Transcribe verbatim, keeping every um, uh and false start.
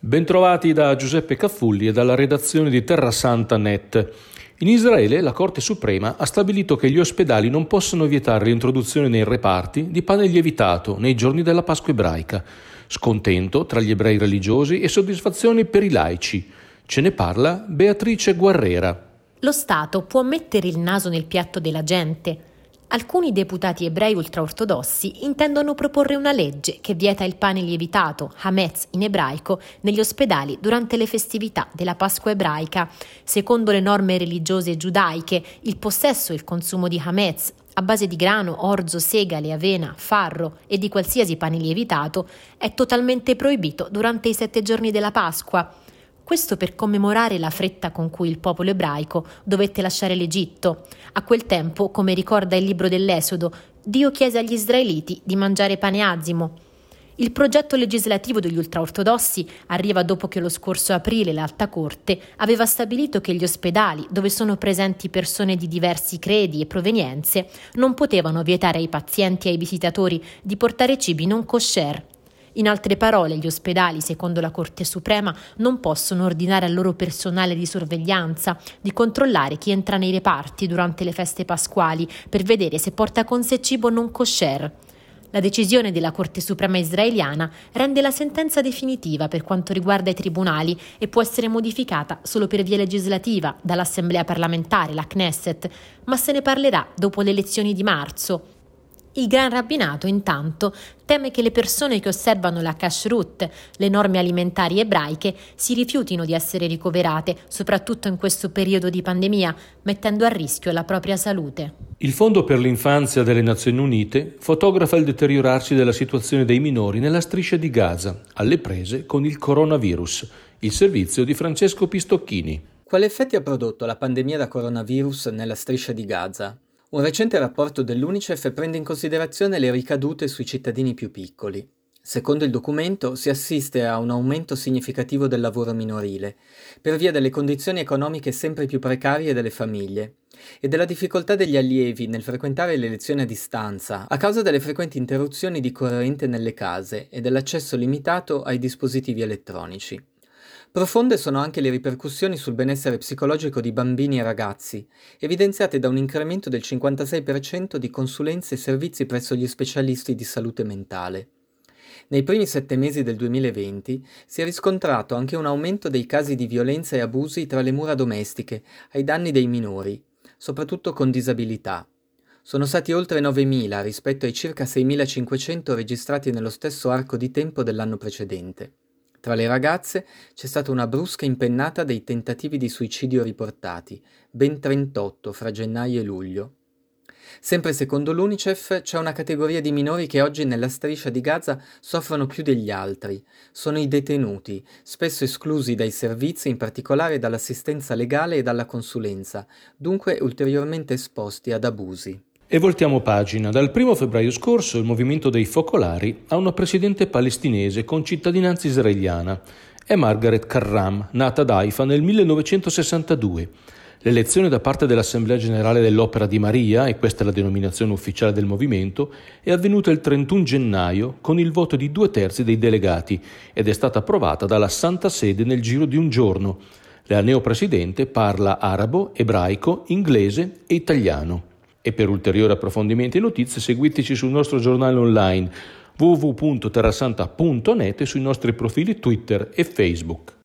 Bentrovati da Giuseppe Caffulli e dalla redazione di Terrasanta punto net. In Israele la Corte Suprema ha stabilito che gli ospedali non possono vietare l'introduzione nei reparti di pane lievitato nei giorni della Pasqua ebraica. Scontento tra gli ebrei religiosi e soddisfazione per i laici. Ce ne parla Beatrice Guerrera. Lo Stato può mettere il naso nel piatto della gente. Alcuni deputati ebrei ultraortodossi intendono proporre una legge che vieta il pane lievitato, hametz in ebraico, negli ospedali durante le festività della Pasqua ebraica. Secondo le norme religiose giudaiche, il possesso e il consumo di hametz a base di grano, orzo, segale, avena, farro e di qualsiasi pane lievitato è totalmente proibito durante i sette giorni della Pasqua. Questo per commemorare la fretta con cui il popolo ebraico dovette lasciare l'Egitto. A quel tempo, come ricorda il libro dell'Esodo, Dio chiese agli israeliti di mangiare pane azimo. Il progetto legislativo degli ultraortodossi arriva dopo che lo scorso aprile l'Alta Corte aveva stabilito che gli ospedali, dove sono presenti persone di diversi credi e provenienze, non potevano vietare ai pazienti e ai visitatori di portare cibi non kosher. In altre parole, gli ospedali, secondo la Corte Suprema, non possono ordinare al loro personale di sorveglianza di controllare chi entra nei reparti durante le feste pasquali per vedere se porta con sé cibo non kosher. La decisione della Corte Suprema israeliana rende la sentenza definitiva per quanto riguarda i tribunali e può essere modificata solo per via legislativa dall'Assemblea parlamentare, la Knesset, ma se ne parlerà dopo le elezioni di marzo. Il Gran Rabbinato, intanto, teme che le persone che osservano la kashrut, le norme alimentari ebraiche, si rifiutino di essere ricoverate, soprattutto in questo periodo di pandemia, mettendo a rischio la propria salute. Il Fondo per l'infanzia delle Nazioni Unite fotografa il deteriorarsi della situazione dei minori nella striscia di Gaza, alle prese con il coronavirus. Il servizio di Francesco Pistocchini. Quali effetti ha prodotto la pandemia da coronavirus nella striscia di Gaza? Un recente rapporto dell'UNICEF prende in considerazione le ricadute sui cittadini più piccoli. Secondo il documento si assiste a un aumento significativo del lavoro minorile, per via delle condizioni economiche sempre più precarie delle famiglie e della difficoltà degli allievi nel frequentare le lezioni a distanza a causa delle frequenti interruzioni di corrente nelle case e dell'accesso limitato ai dispositivi elettronici. Profonde sono anche le ripercussioni sul benessere psicologico di bambini e ragazzi, evidenziate da un incremento del cinquantasei per cento di consulenze e servizi presso gli specialisti di salute mentale. Nei primi sette mesi del duemilaventi si è riscontrato anche un aumento dei casi di violenza e abusi tra le mura domestiche ai danni dei minori, soprattutto con disabilità. Sono stati oltre novemila rispetto ai circa seimilacinquecento registrati nello stesso arco di tempo dell'anno precedente. Tra le ragazze c'è stata una brusca impennata dei tentativi di suicidio riportati, ben trentotto fra gennaio e luglio. Sempre secondo l'UNICEF c'è una categoria di minori che oggi nella striscia di Gaza soffrono più degli altri. Sono i detenuti, spesso esclusi dai servizi, in particolare dall'assistenza legale e dalla consulenza, dunque ulteriormente esposti ad abusi. E voltiamo pagina. Dal primo febbraio scorso il movimento dei focolari ha una presidente palestinese con cittadinanza israeliana. È Margaret Karram, nata ad Haifa nel millenovecentosessantadue. L'elezione da parte dell'Assemblea Generale dell'Opera di Maria, e questa è la denominazione ufficiale del movimento, è avvenuta il trentuno gennaio con il voto di due terzi dei delegati ed è stata approvata dalla Santa Sede nel giro di un giorno. La neopresidente parla arabo, ebraico, inglese e italiano. E per ulteriori approfondimenti e notizie seguiteci sul nostro giornale online w w w punto terrasanta punto net e sui nostri profili Twitter e Facebook.